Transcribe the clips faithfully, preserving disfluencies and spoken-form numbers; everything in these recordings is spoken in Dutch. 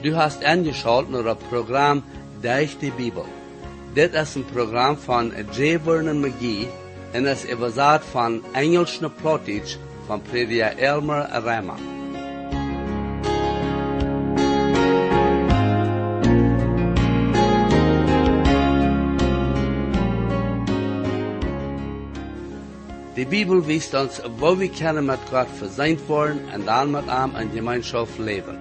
Du hast eingeschaltet naar het programma Durch die Bibel. Dit is een programma van J. Vernon McGee en is überzet van Engels naar Plattdeutsch van prediker Elmer Rama. Die Bibel wijst ons, wo wir können mit Gott versöhnt worden und dann mit ihm in Gemeinschaft leben.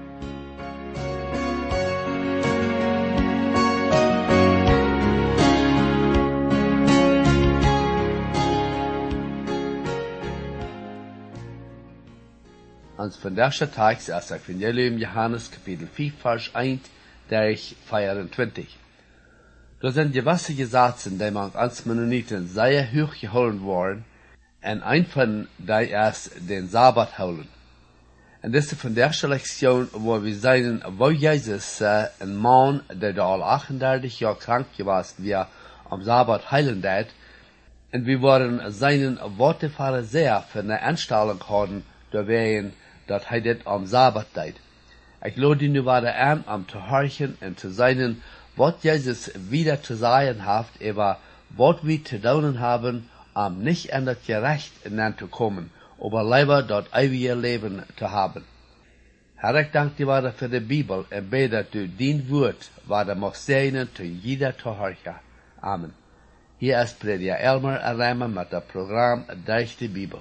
Ons vandaagse tekst is Evangelium Johannes Kapitel vier, Vers eins durch vierundzwanzig. Da sind gewisse Gesetze, die man als Mennoniten sehr hoch geholt worden, en ein von die ist den Sabbat holen. Und das ist von der Lektion, wo wir sehen, wo Jesus äh, ein Mann, der da al achtundertig Jahre krank gewesen war, am Sabbat heilen dat, und wir waren seinen Worte Pharisäer für eine Anstellung haben, da wären, dass er das am Sabbat dat. Ich lade ihn nur weiter an, um zu horchen und zu sein, was Jesus wieder zu sagen hat, über was wir zu tun haben, um nicht in das Gerecht hineinzukommen, aber lieber dort ewige Leben zu haben. Herr, ich danke dir weiter für die Bibel und bete, dass du dein Wort weiter machst sehen, zu jeder zu horchen. Amen. Hier ist Prediger Elmer Rama mit dem Programm Durch die Bibel.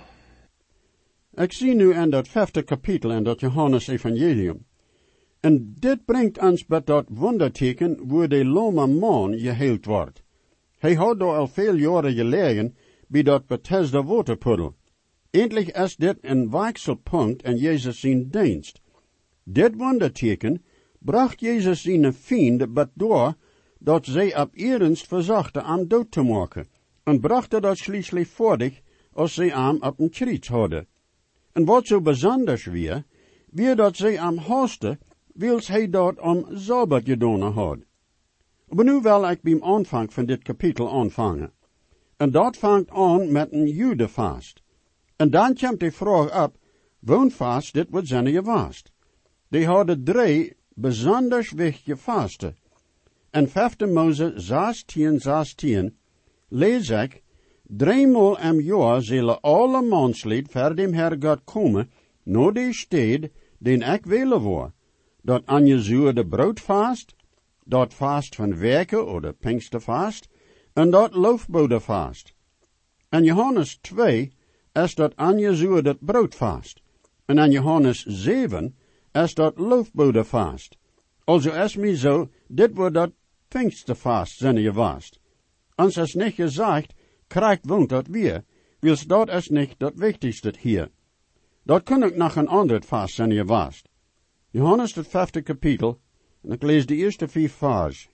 Ik zie nu in dat vijfde kapitel in dat Johannes Evangelium. En dit brengt ons bij dat wonderteken waar de lome man geheeld wordt. Hij had daar al veel jaren gelegen bij dat Bethesda waterpuddel. Eindelijk is dit een wechselpunt in Jezus zijn dienst. Dit wonderteken bracht Jezus zijn vrienden bij door dat zij op ernst verzochten hem dood te maken. En brachten dat schließlich vorig als zij hem op een kruis hadden. En wat zo bijzonders weer, weer dat zij am haasten, wils hij dat am Sabbat gedaan had. Maar nu wil ik bij het aanvang van dit kapitel aanvangen. En dat vangt aan met een Judenvast. En dan komt de vraag op, woonvast dit wordt zijn gewaast. Die hadden drie bijzonders wichtige vasten. En vijfde Mose zestien, zestien, lees ik, driemaal im jaar zullen alle manslid voor dem Herr God komen, naar die stad, den ik willen wil. Dat aangezuurde broodvast, dat vast van werken oder Pinkstervast, en dat loofbodenvast. En Johannes twee is dat aangezuurde broodvast. En in Johannes zeven is dat loofbodenvast. Also is mij zo, dit wordt dat Pinkstervast zijn gewaast. Ons is niet gezegd, krijgt woont dat weer, wils dat is niet dat wichtigste hier. Dat kan ook nog een ander vast zijn gewaast. Johannes het vijfde kapitel, en ik lees de eerste vier vers.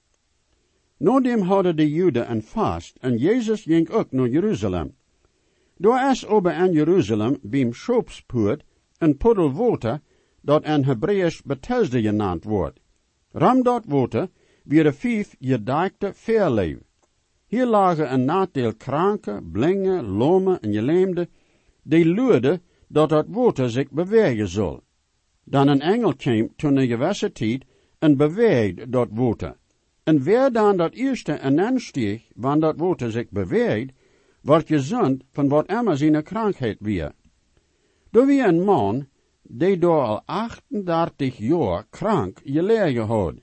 Nadem hadden de Joden een vast, en Jezus ging ook naar Jeruzalem. Daar is ober in Jeruzalem, beim Schopspoort, een puddel water, dat in Hebreeuws Bethesda genaamd wordt. Ram dat water, weer de vijf gedijkte veerleeuw. Hier lagen een nadeel kranken, blingen, lomen en geleemden, die luiden dat dat water zich bewegen zal. Dan een engel kwam toen een gewisse tijd en beweegde dat water. En wer dan dat eerste en aansteeg, wanneer dat water zich beweegt, wordt gezond van wat immer zijn krankheid weer. Door wie een man, die door al achtendertig jaar krank gelegen had.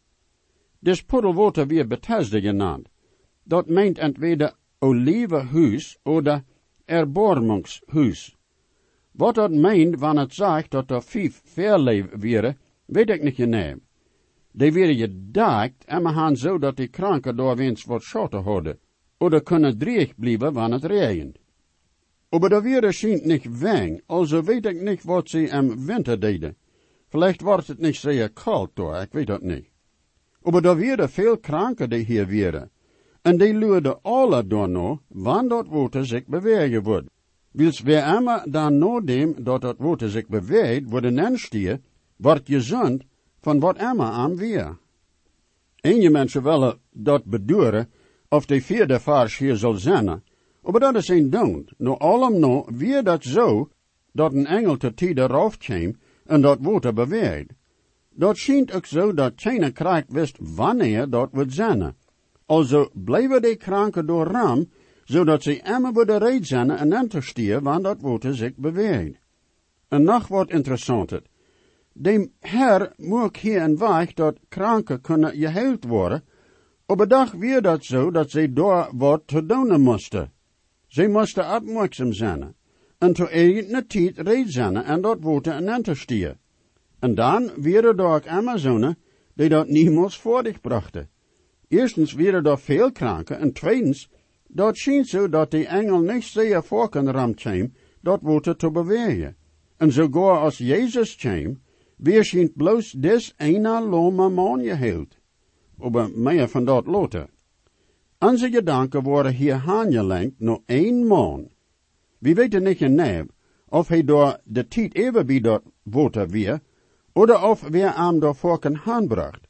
Des puddelwater weer Bethesda genaamd. Dat meint entweder Olivenhuis oder Erbarmungshuis. Wat dat meint, wanneer het zegt dat er vijf veerleeuw wäre, weet ik niet genau. Die werden gedekt en we gaan zo dat die kranken door wens wat schotten hadden, oder kunnen dreig blijven wanneer het regent. Aber de weer schijnt niet weng, also weet ik niet wat ze im winter deden. Vielleicht wordt het niet zeer koud door, ik weet dat niet. Aber de weer veel kranken die hier wären. En die luiden alle daarna, wanneer dat water zich bewegen wordt. Wils wer immer dan nadem dat dat water zich beweegt, worden aanstien, wordt gezond van wat immer aan weer. Enige mensen willen dat beduren, of de vierde vers hier zal zijn, maar dat is een don't. Nou allemaal weer dat zo, dat een engel te tijde raufkwam en dat water beweegt. Dat schijnt ook zo dat keiner krijgt wist wanneer dat wordt zijn. Also blijven die kranken door ram, zodat ze immer worden reed zijn en dan te stieren, wanneer dat wordt zich beweegt. En nog wat interessanter. De Herr moet hier een weg dat kranken kunnen geheeld worden, op een dag weer dat zo dat ze door wat te doen moesten. Ze moesten opmerkzaam zijn, en te eigen tijd reed zijn en dat wordt een enterstier. En dan weer er ook Amazonen die dat niemals voor zich brachten. Eerstens weer er veel kranken, en tweedens, dat schijnt zo dat die engel niet zeer voor kan ramtjeem, dat wordt te bewegen. En sogar als Jezus kwam, weer schijnt bloos des ene lome man geheeld. Aber meer van dat later. Onze gedanken worden hier aangelenkt naar één man. We weten niet genau of hij door de tijd even bij dat water weer, oder of weer hem daarvoor kan aanbracht.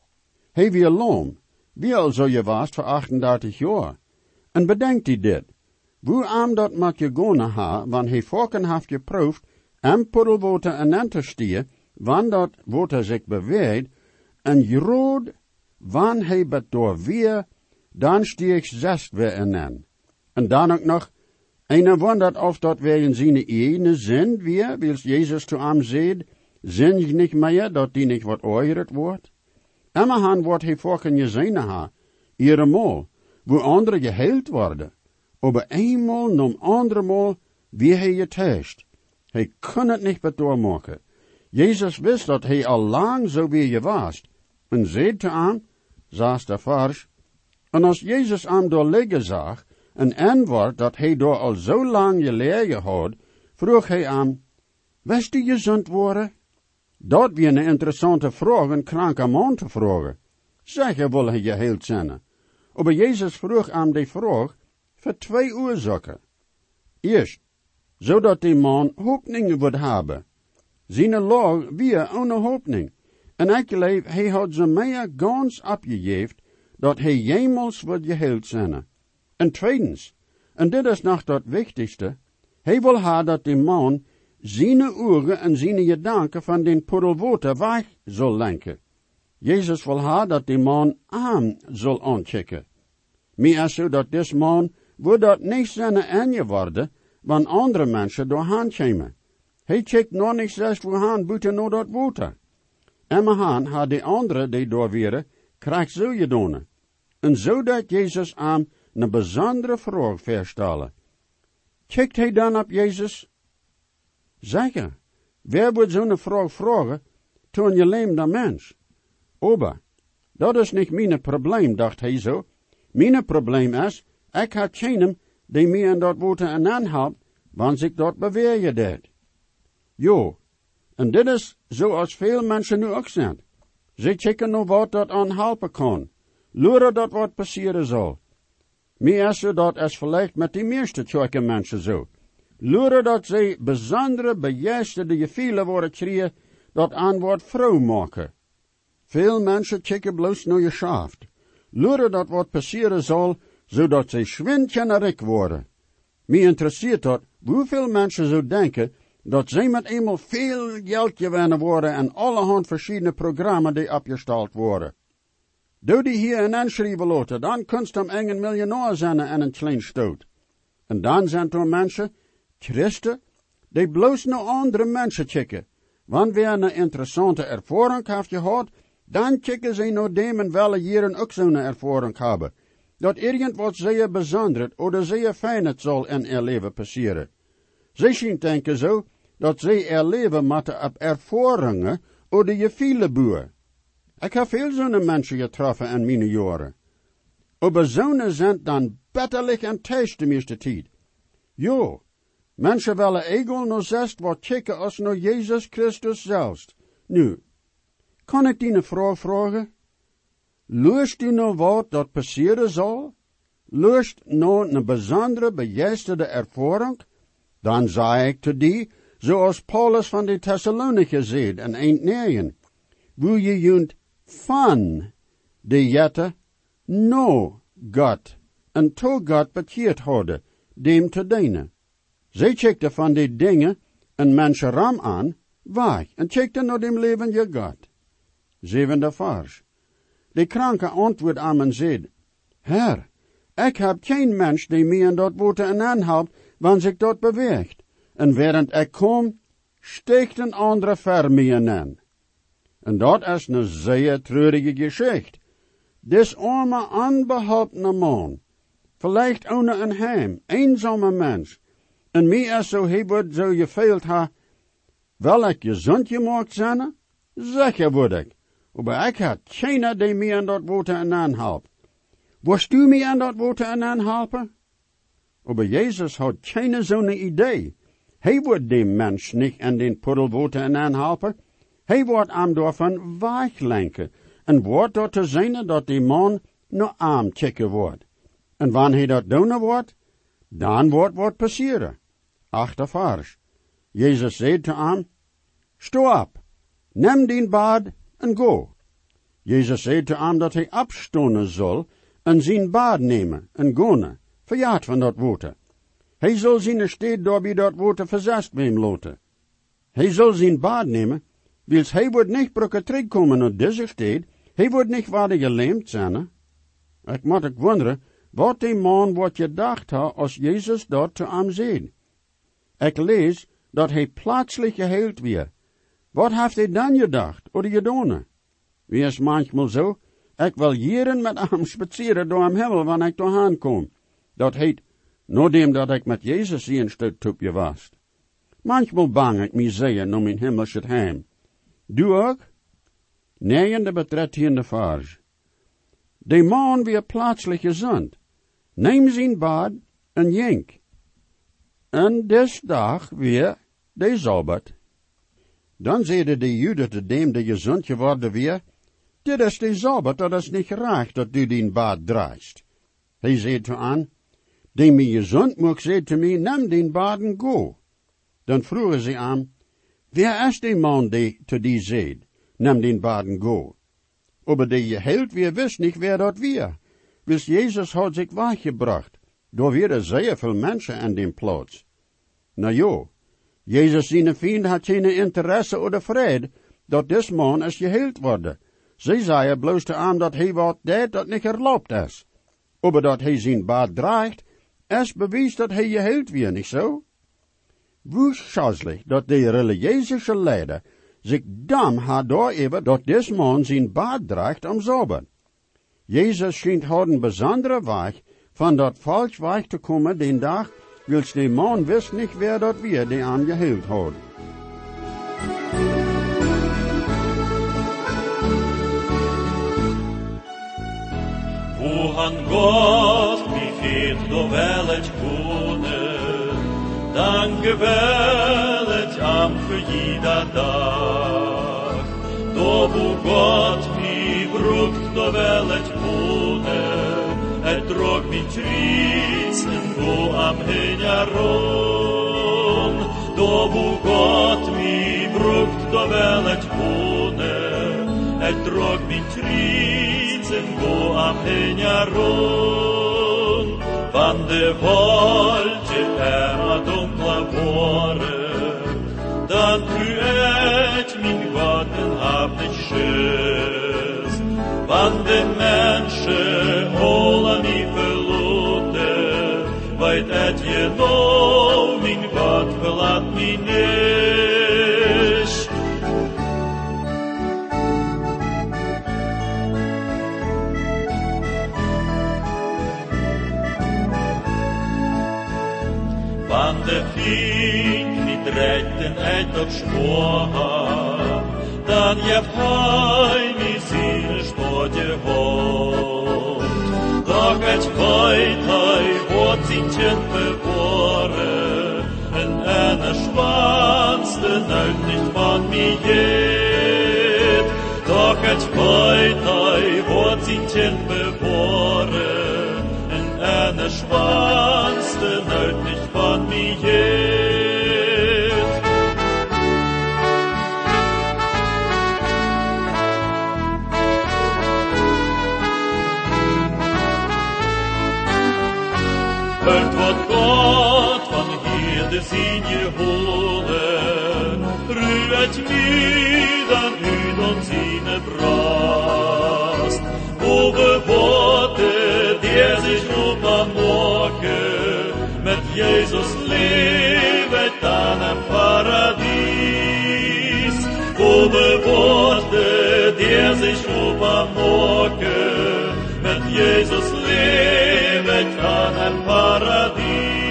Hij weer loom, wie al zo je was voor achtendertig jaar. En bedenkt u dit, hoe hem dat mag je gonen ha, wanneer hij vorken heeft geproefd, en puddelwater en aan te stieren, wanneer dat water zich beweegt, en groot, wanneer hij het door weer, dan stier zest weer in aan. En dan ook nog, en wondert of dat weer in zijn eigen zin weer, wils Jezus zu hem zegt, zin je niet meer, dat die niet wat oeierd wordt? Immerhan wordt hij vorken gezien ha, ihre mol, wo andere geheeld worden, aber eenmaal nom andere mol, wie hij getäuscht. Hij kon het niet wat doormaken. Jezus wist dat hij al lang zo wie je was, en zei te hem, saß de vars, en als Jezus hem door liggen zag, en antwoord dat hij door al zo lang gelegen had, vroeg hij hem, wist die gezond worden? Dat weer een interessante vraag, een kranke man te vragen. Zeker wil hij geheeld zijn. Maar Jezus vroeg hem die vraag voor twee oorzaken. Eerst, zodat die man hoopning would hebben. Zijn laag weer ohne hoopning. En ik geloof, hij had ze meer gans opgegeven, dat hij jemals wordt geheeld zijn. En tweedens, en dit is nog het wichtigste, hij wil hebben dat die man zijn ogen en zijn gedanken van den puddel water weg zal lenken. Jezus wil hebben dat die man aan zal aankijken. Meer zo dat des man wordt dat niet zijn enge worden, wanneer andere mensen doorheen komen. Hij kijkt nog niet zelfs voorheen buiten naar dat water. En han had die andere die door waren, krijgt zo gedaan. En zo dat Jezus aan een bijzondere vraag verstellen. Kijkt hij dan op Jezus? Zeker, wer wordt zo'n vraag vragen toen je leemde mens? Aber, dat is niet mijn probleem, dacht hij zo. Mijn probleem is, ik had geen die mij in dat water en aanhelpt, wanneer ik dat bewegen deed. Jo, en dit is zoals veel mensen nu ook zijn. Ze kijken naar wat dat aanhelpen kan. Luren dat wat passeren zal. Meer is dat is vielleicht met de meeste tjoike mensen zo. Luren dat ze bijzondere bejuisterde gevoelens worden krijgen, dat aan wat vrouw maken. Veel mensen kijken bloos naar je schaft. Luren dat wat passeren zal, zodat ze schwindjenerik worden. Mij interesseert dat, hoeveel mensen zo denken, dat ze met eenmaal veel geld gewinnen worden en allerhand verschillende programma's die opgesteld worden. Doe die hier een aanschrijven laten, dan kunst hem een miljonair zijn en een klein stoot. En dan zijn er mensen, christen, die bloos naar andere mensen kijken. Wanneer weer een interessante ervaring heeft gehad, dan kijken ze naar dem en welke jaren ook zo'n ervaring hebben. Dat irgendwas zeer bijzonder of zeer fijn het zal in haar leven passeren. Ze zien denken zo, dat ze haar leven moeten op ervaringen of je viele boer. Ik heb veel zo'n mensen getroffen in mijn jaren. Aber zo'n zijn dan betterlijk en thuis de meeste tijd. Jo, mensen willen egel nog zest wat kijken als naar Jezus Christus zelfs. Nu, kan ik die een vraag vragen? Lust u nou wat dat passeren zal? Lust nou een bijzondere, begeisterde ervaring? Dan zei ik te die, zoals Paulus van de Thessaloniken zei in eind negen, wo je junt van de jette no God, en to God bekeerd hadden, dem te dienen. Zij checkte van die dingen een mensen ram aan, weg, en checkte naar dem leven je God. Zevende vers. De kranke antwoordt aan en zegt, Herr, ik heb geen mens die mij in dat water en aanhelpt, wanneer zich dat beweegt. En während ik kom, steekt een andere ver mij aan. En dat is een zeer treurige geschichte. Dis arme, onbeholpene man, vielleicht ohne een heim, eenzame mens, en mij is zo hij wordt zo gefeild ha, wel ik gezond gemaakt zijn, zeker word ik, maar ik had geen die mij aan dat water en aanhelpt. Worst du mij aan dat water en aanhelpen? Maar Jezus had geen zo'n idee. Hij wordt die mens niet aan den puddelwater en aanhelpen. Hij wordt hem daarvan weglenken. En wordt dat te zijn dat die man naar arm kicken wordt. En wanneer hij dat doen wordt, dan wordt wat passeren. Achter vers. Jezus zei te hem, sta op, neem die bad en go. Jezus zei te hem dat hij opstonen zal en zijn bad nemen en gaan, verjaard van dat water. Hij zal zijn steed door bij dat water verzest bij hem laten. Hij zal zijn bad nemen, wils hij wordt niet brokken terugkomen naar deze steed, hij wordt niet waardig gelähmt zijn. Ik moet ik wonderen, wat die man wordt gedacht had als Jezus dat te hem zei. Ik lees dat hij plaatselijk geheeld weer. Wat heeft hij dan gedacht, of gedaan? Wie is manchmal zo, ik wil jaren met hem spazieren door hem hemel, wanneer ik doorheen kom. Dat heet, nadat dat ik met Jezus een stuk tupje was. Manchmal bang ik mij zeer naar mijn hemelsche heim. Du ook? Negende betrettiende vers. De man weer plaatselijk gezond. Neem zijn bad en jenk. En des dag weer de Sabbat. Dan zeiden de Juden te dem die gezond geworden weer, dit is de Sabbat, dat is niet recht dat du die bad draagst. Hij zei te aan, die mij gezond moet, zei te mij, neem die bad en go. Dan vroegen ze aan, wie is die man die te die zei, neem die bad en go. Aber die geheilt weer wist niet wer dat weer. Wils Jezus had zich weggebracht. Door weer zeer veel mensen aan die plaats. Nou jo, Jezus zijn vriend had geen interesse of vrede dat des man is geheild worden. Zij zeiden bloos te aan dat hij wat deed dat niet erlaubt is. Aber dat hij zijn baard draagt, is bewijs dat hij geheild weer, niet zo? Woest schazelig dat de religieuze leider zich dam had door even dat des man zijn baard draagt om sauber. Jezus schijnt had een bijzondere weg van dat falsch weg te komen den dag, wils de man wist niet wer dat weer die aan geheild had. Wo han Gott mi fehlt do wellet kone, danke wellet am für jeder Tag. Do wo Gott mi brucht do wellet kone, et drog mi tritzen go am henjaron. Do wo Gott mi brucht do wellet kone, et drog mi tritzen go am henjaron. Van de volge er dunkla våre, dan du et min Gott en hab nicht schiss. Van de Menschen hola mi verlote, weit et je no, min Gott verlat mi nicht. Van de fink niet rechten et op schmoha, dan je heim mi zine stodje hot. Doch et weit hei hot zintjen bevore, en ene schwanz den uit nicht van mi jet. Doch et weit hei hot zintjen bevore, en ene schwanz den uit nicht van mi jet. Hört wat Gott van Herde sin je holen, rüet mi dan u från sina brast. Och bevarte der sich ropa måke, med Jesus levet han en paradis. Och bevarte der sich ropa måke, med Jesus levet han en paradis.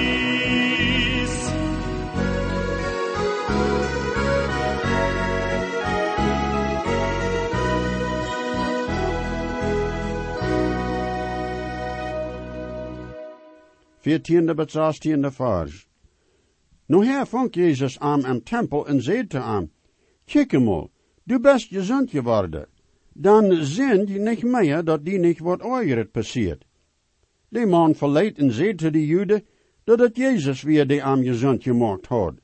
Viertiende bet zestiende vers. Nu her vond Jezus aan am tempel en zei te hem, kijk eenmaal, du best gezond geworden. Dan zin je niet meer dat die niet wat ooit passiert. De man verleed en zei te de Joden dat het Jezus weer die am gezond gemaakt had.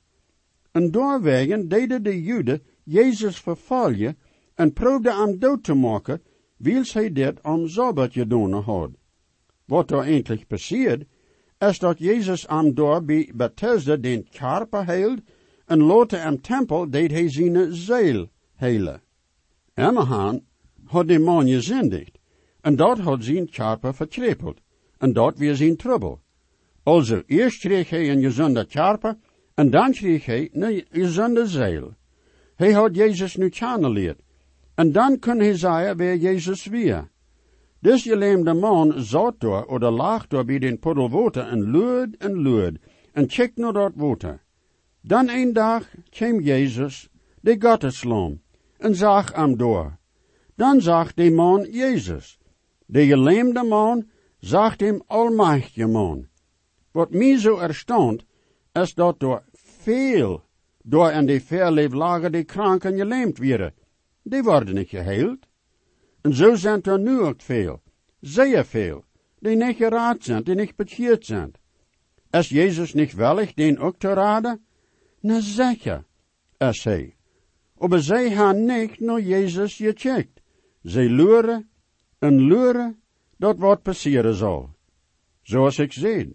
En doorwegen deden de Joden Jezus vervallen en probeerden hem dood te maken, wils hij dit om Sabbat gedaan had. Wat er eindelijk passiert, is dat Jezus am door bij Bethesda den karper heilt en later am tempel deed hij zijn ziel heilen. Emmerhaan had de man gezindigd en dat had zijn karper verkrepeld en dat weer zijn trouble. Also, eerst kreeg hij een gezonde karper en dan kreeg hij een gezonde ziel. Hij had Jezus nu kennenleerd en dan kon hij zeggen wer Jezus weer. Dus je leemde man zat door, oder lag door bij den puddel water en luid en luid, en check naar dat water. Dan een dag kwam Jezus, de gottesloom, en zag hem door. Dan zag de man Jezus. De geleemde man zag hem almachtige man. Wat mij zo erstaunt, is dat door veel, door in de verleef lagen de kranken geleemd werden. Die worden niet geheeld. En zo zijn er nu ook veel, zeer veel, die niet geraad zijn, die niet bekeerd zijn. Is Jezus niet wellig den ook te raden? Na zeker, is hij. Maar zij hebben niet naar Jezus gecheckt. Zij luren en luren dat wat passeren zal. Zoals ik zei,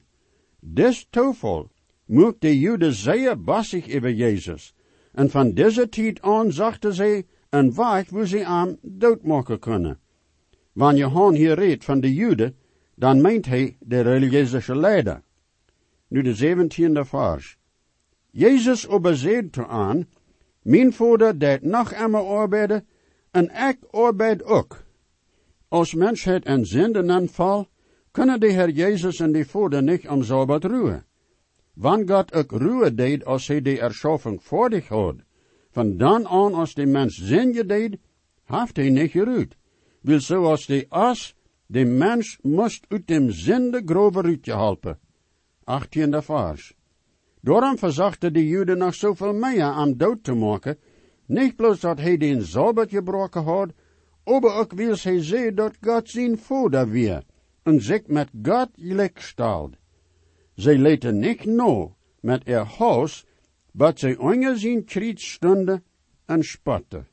dit toeval moet de Joden zeer bassig over Jezus. En van deze tijd aan zachten zij en weg wo ze hem doodmaken kunnen. Wanneer Johan hier redt van de Joden, dan meent hij de religieuze leider. Nu de zeventiende vers. Jezus obezeed te aan, mijn vader deed nog einmal arbeiden, en ik arbeid ook. Als mensheid en zendenaanval, kunnen de Heer Jezus en de vader niet om Sabbat ruhen. Wanneer God ook ruhen deed als hij de erschaffing voor zich had, van dan aan als de mens zin deed, heeft hij niet geruid. Wil zoals de as, de mens moest uit dem zinde grove ruitje helpen. achttiende vers. Daarom verzachte de Joden nog zoveel meer om dood te maken, niet bloos dat hij den Sabbat gebroken had, maar ook wil hij zien dat God zijn vader weer, en zich met God gelijk stelt. Zij leten niet no met er huis, wat zij ongezien kriet stonden en spotten.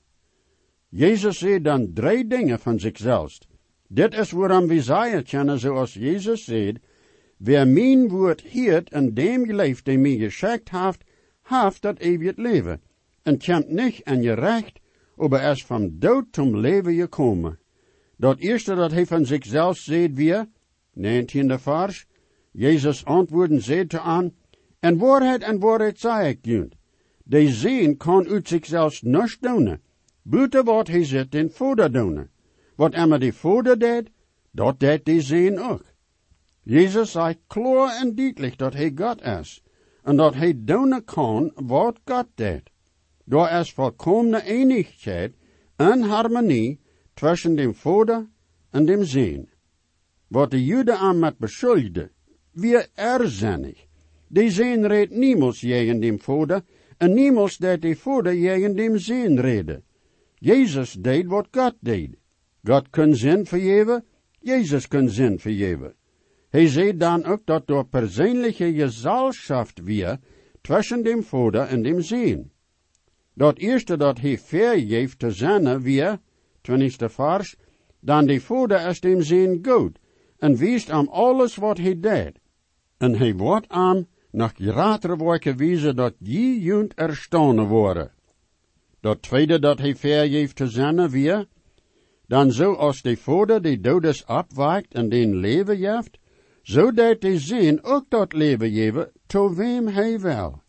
Jezus zei dan drie dingen van zichzelf. Dit is waarom we zeggen kennen zoals Jezus zei, wer mijn woord hiert en dem geleeft die mij geschickt heeft, heeft dat eeuwig leven, en komt niet in je recht, maar is van dood zum leven gekomen. Dat eerste dat hij van zichzelf zei weer, negentiende vers, Jezus antwoorden zei te aan, en waarheid en waarheid zei ik junt. De zin kan uit zichzelf niets doen, buiten wat hij zit den vader doen. Wat immer de vader deed, dat deed de zin ook. Jezus zei klaar en duidelijk dat hij God is, en dat hij doen kan wat God deed. Daar is volkomene eenigheid en harmonie tussen dem vader en dem zin. Wat de Joden aan met beschuldigde, weer erzinnig. De zin reed niemals tegen dem vader, en niemals deed de vader tegen dem zin reden. Jezus deed wat God deed. God kon zin vergeven, Jezus kon zin vergeven. Hij zei dan ook dat door persoonlijke gezelschap weer tussen dem vader en dem zin. Dat eerste dat hij vergeeft te zijn weer, twintigste vers, dan de vader is dem zin goed, en wist aan alles wat hij deed. En hij wordt aan nog gratere werken wijzen dat die junt erstaunen worden. Dat tweede dat hij vergeeft te zijn weer, dan zo als de vader de dodes afwijkt en den leven geeft, zo dat de zin ook dat leven geven, to wem hij wel.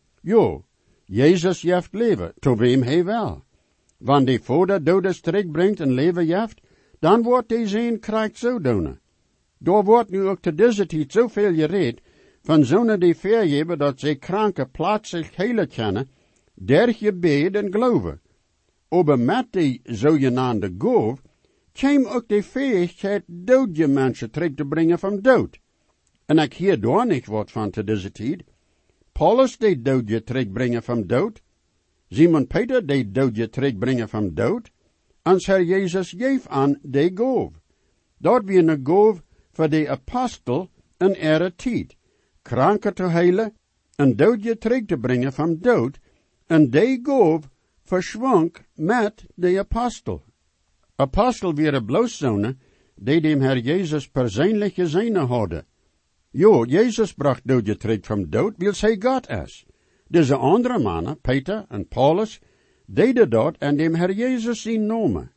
Jo, Jezus geeft leven, to wem hij wel. Wanneer de vader dodes terugbrengt en leven geeft, dan wordt de zin krijgt zo doen. Daar wordt nu ook te deze tijd zoveel gereed van zonen die vergeven dat zij kranke plaatselijk hele kennen, der gebed en geloven. Aber met die zogenaamde goof, kwam ook de fähigheid doodje mensen terug te brengen van dood. En ik hier daar niet wat van te deze tijd. Paulus deed doodje terugbrengen van dood. Simon Peter deed doodje terugbrengen van dood. En Heer Jezus geef aan de goof. Dat weer een goof voor de apostel en ere tijd. Kranken te heilen en doodje terug te brengen van dood. En de goof verschwonk met de apostel. Apostel weer bloos zonen, die dem Herr Jezus persoonlijk gezien hadden. Jo, Jezus bracht doodje terug van dood, wil zij God is. Deze andere mannen, Peter en Paulus, deden dat en dem Herr Jezus zien nomen.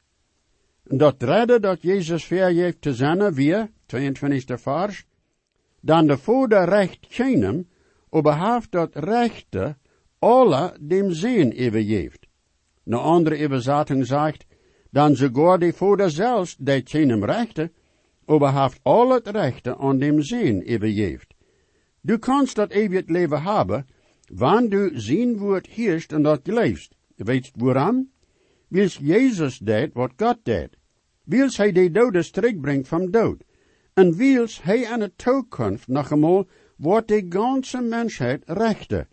Dat derde dat Jezus vergeeft te zijn, weer, tweeëntwintigste vers, dan de vader recht kennen, oberhaft dat rechte alle dem zin overgeeft. Een andere überzetting zegt, dan sogar de vader zelfs, die kennen rechte, oberhaft al het rechte aan dem zin overgeeft. Du kannst dat eeuwig leven hebben, wanneer du zien woord heerst en dat leefst. Weet waarom? Wils Jezus deed wat God deed. Wils hij de dodes terugbrengt van dood. En wils hij aan de toekomst nog eenmaal wordt de ganze mensheid rechte.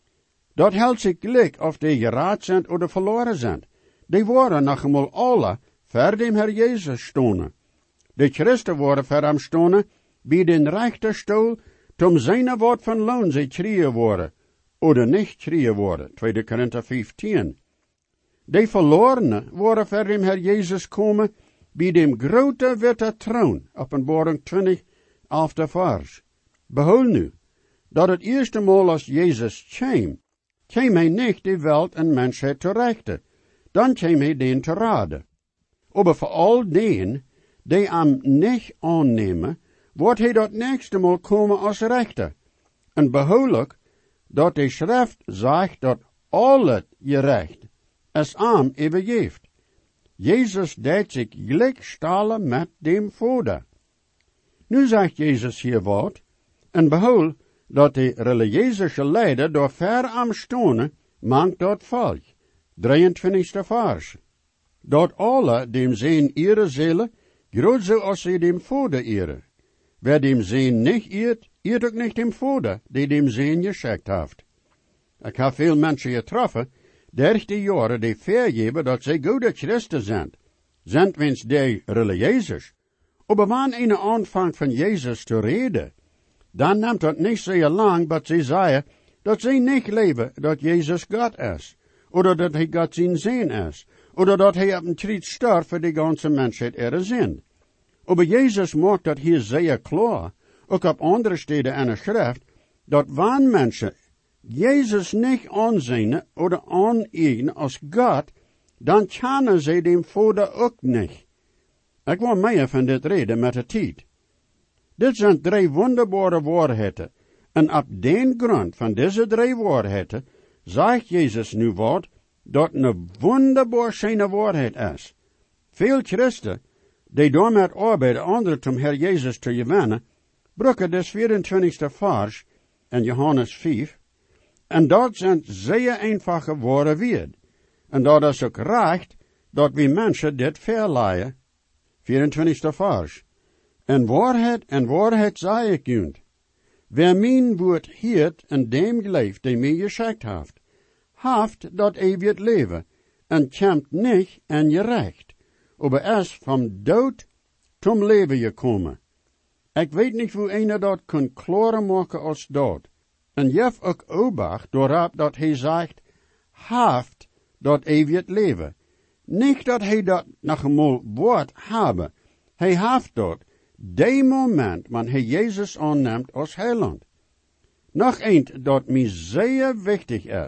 Dat helpt zich gelijk of die geraad zijn of verloren zijn. Die worden nog eenmaal alle voor dem Herr Jezus stonen. De Christen worden voor hem stonen bij den rechterstoel, tom zijn woord van loon ze krieën worden, oder niet krieën worden. tweede Korinther vijftien. De verlorenen worden voor dem Herr Jezus komen bij dem grote witte troon, Openbaring twintig, elfde vers. Behoud nu, dat het eerste maal als Jezus kwam, kwam hij niet de welt en mensheid te rechten, dan kwam hij den te raden. Aber voor al den, die hem niet aannemen, wordt hij dat nächste maal komen als rechter. En behoorlijk, dat de schrift zegt dat al het gerecht es am overgeeft. Jezus deed zich gelijk stalen met dem vader. Nu zegt Jezus hier wat, en behoud dat de religieuze leider door ver am stonen, mangt dat volk. drieëntwintigste vers. Dat alle dem zijn ihre zielen, groot zo als ze dem vader eren. Wer dem zijn niet eert, eert ook niet dem vader, die dem zijn geschickt heeft. Ik heb veel mensen getroffen, dertig jaren die vergeven dat zij goede Christen zijn. Zijn wens die religieus. Aber wanneer een aanvang van Jezus te reden, dan neemt dat niet zo lang, dat ze zeggen dat ze niet leven dat Jezus God is, oder dat hij God zijn zin is, oder dat hij op een triet start voor de ganze mensheid er zin. Aber Jezus maakt dat hier zeer klaar, ook op andere steden in de schrift, dat wanneer mensen Jezus niet aanzien oder aaneigen als God, dan kennen ze dem vader ook niet. Ik wil meer van dit reden met de tijd. Dit zijn drie wonderbare waarheden, en op den grond van deze drie waarheden zegt Jezus nu wat, dat een wonderbaar schöne waarheid is. Veel christen, die daarmee arbeiden anderen om Herr Jezus te gewinnen, gebruiken des vierentwintigste vers in Johannes vijf, en dat zijn zeer einfache woorden weer. En dat is ook recht, dat we mensen dit verleiden. vierentwintigste vers. En waarheid en waarheid zei ik u. Wer mijn woord hiert en dem geleeft, die mij geschickt heeft, heeft dat eeuwig leven, en komt niet en je recht, aber is van dood zum leven gekomen. Ik weet niet hoe een dat kan klarer maken als dat. En jef ook obacht doorop dat hij zegt, heeft dat eeuwig leven. Niet dat hij dat nog eenmaal woord hebben. Hij heeft dat, de moment, wanneer hij Jezus aanneemt als heiland. Nog eens dat mij zeer wichtig is,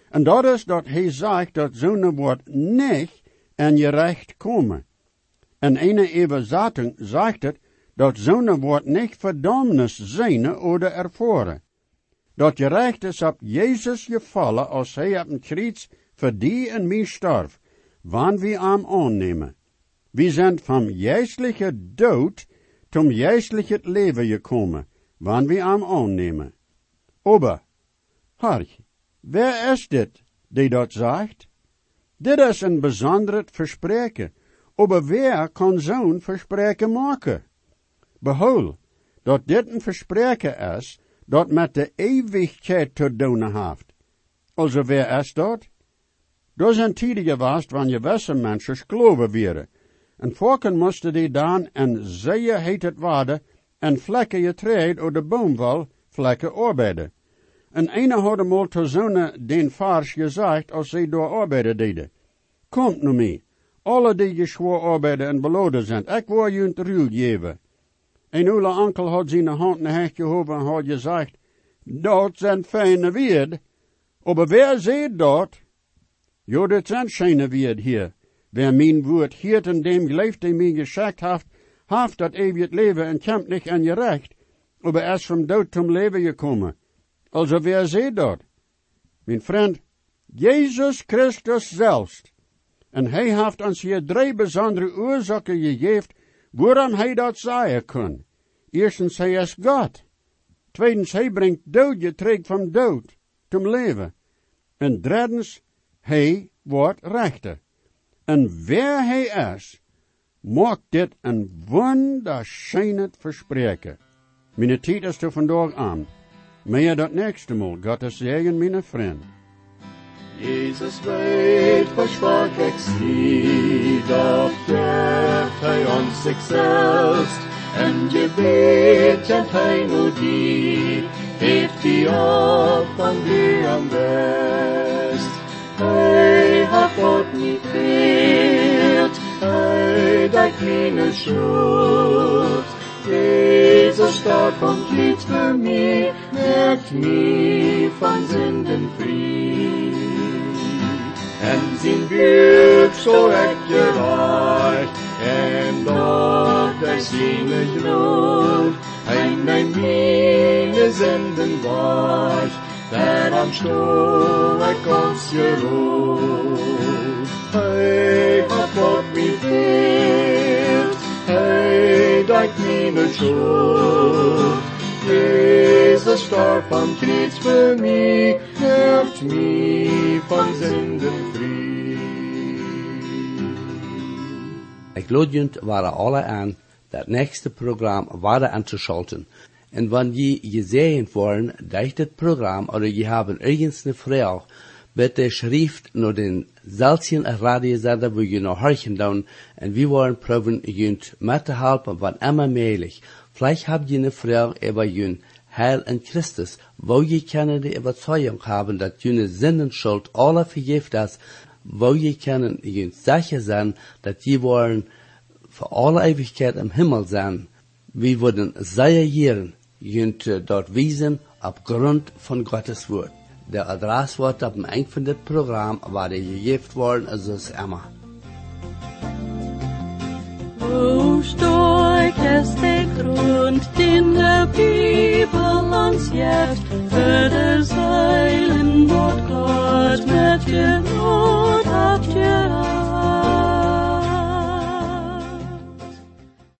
En dat is dat hij zegt dat zo'n woord niet en je recht komen. En een overzetting zegt het dat zo'n woord niet verdomnis zijn of ervoren. Dat je recht is op Jezus gevallen als hij op een kruis voor die en mij starf, wanneer we hem aannemen. We zijn van geestelijke dood zum geestelijke leven gekomen, wanneer we hem aannemen. Aber, hark, wer is dit die dat zegt? Dit is een bijzonder verspreken, aber wer kan zo'n verspreken maken? Behoud, dat dit een verspreken is, dat met de eeuwigheid te doen heeft. Also wer is dat? Er zijn tijden geweest wanneer gewisse mensen geloven werden. En volken moesten die dan en zeer heet het waarde en vlekken je treed of de boomwal vlekken arbeiden. En ene had eenmaal te zonen den vaars gezegd als zij door arbeiden deden. Komt nu mee, alle die geschworen arbeiden en beloden zijn, ik wil je een ruil geven. En uw onkel had zijn hand naar hecht gehoven en had gezegd, dat zijn fijne weer. Aber wer zegt dat? Jo, dat zijn schijne weer hier. Wer mijn woord hiert en dem geleefd die mij geschickt heeft, heeft dat eeuwig leven en kämpft niet aan je recht, aber er is van dood zum leven gekomen. Also wer zegt dat? Mijn vriend, Jezus Christus zelfs. En hij heeft ons hier drie bijzondere oorzaken gegeven, waarom hij dat zeggen kan. Eerstens, hij is God. Tweedens, hij brengt dood je terug van dood, zum leven. En drittens, hij wordt rechter. En wer hij is, maakt dit een wunderschönes verspreken. Mijn tijd is er vandaag aan. Meer dat nächste Mal, Gottes Segen, mijn vriend. Jesus weet versprach ik zie, doch geeft hij ons zich selbst, en je weet kent hij nu die, heeft die op van wie am best. Hij heeft God niet geert, hij dat meine schuld. Jezus starb und litt für mich, merkt mich von Sünden frei. En zijn buik zo echt gereicht, en dort er seine Glut, ein mein meine Sünden weicht, der am Stock uns geruht. Hey, hat Gott mich geehrt, hey, dat meine Schuld. Jesus starb am Kreuz für mich, hilft mich von Sünden frei. Ik lade jullie waren alle aan dat nächste Programm weiter anzuschalten. Und wenn je gesehen wollen, durch das Programm oder je haben irgendeine Frage, bitte schrift nur den selben Radiosender, wo je noch horchen dann, und wir wollen probieren, jünt mitzuhelfen, wann immer möglich. Vielleicht habt ihr eine Frage über jün Heil in Christus, wo je können die Überzeugung haben, dass jüne Sinnenschuld alle vergift ist, wo je können jün sicher sein, dass die wollen für alle Ewigkeit im Himmel sein. Wir würden sehr gern jünt dort wiesen, aufgrund von Gottes Wort. Der Adresswort auf dem Ende von dem Programm war der gegeben worden, also ist immer. Wo stark ist der Grund, den der Bibel uns gibt,